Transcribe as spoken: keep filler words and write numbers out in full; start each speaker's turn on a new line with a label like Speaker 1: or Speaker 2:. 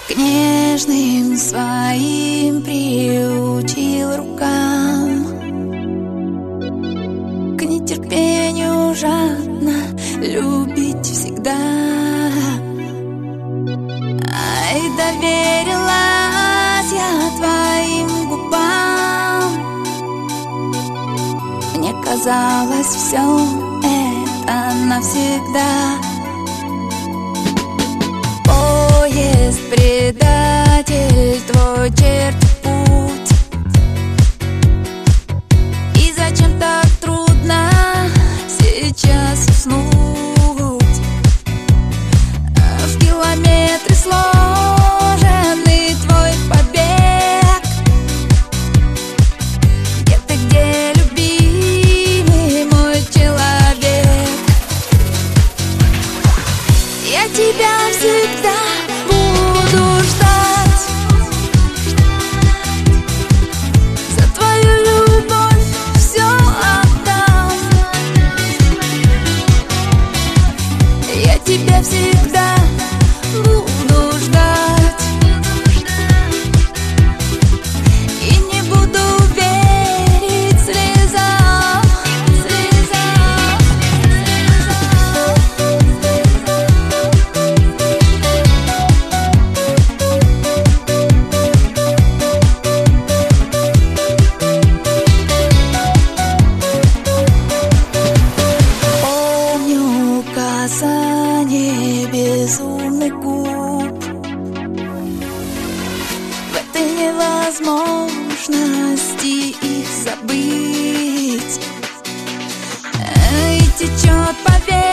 Speaker 1: К нежным своим приучил рукам, к нетерпению жадно любить всегда. Ай, доверилась я твоим губам, мне казалось, все это навсегда. Поезд предатель твой чертит путь, и зачем так трудно сейчас уснуть? В километре сложенный твой побег. Где ты, где, любимый мой человек? Я тебя всегда буду ждать, за твою любовь все отдам. Я тебя всегда буду ждать и не буду верить слезам, слезам, Помню касание безумных губ, в этой невозможности их забыть. И течет по венам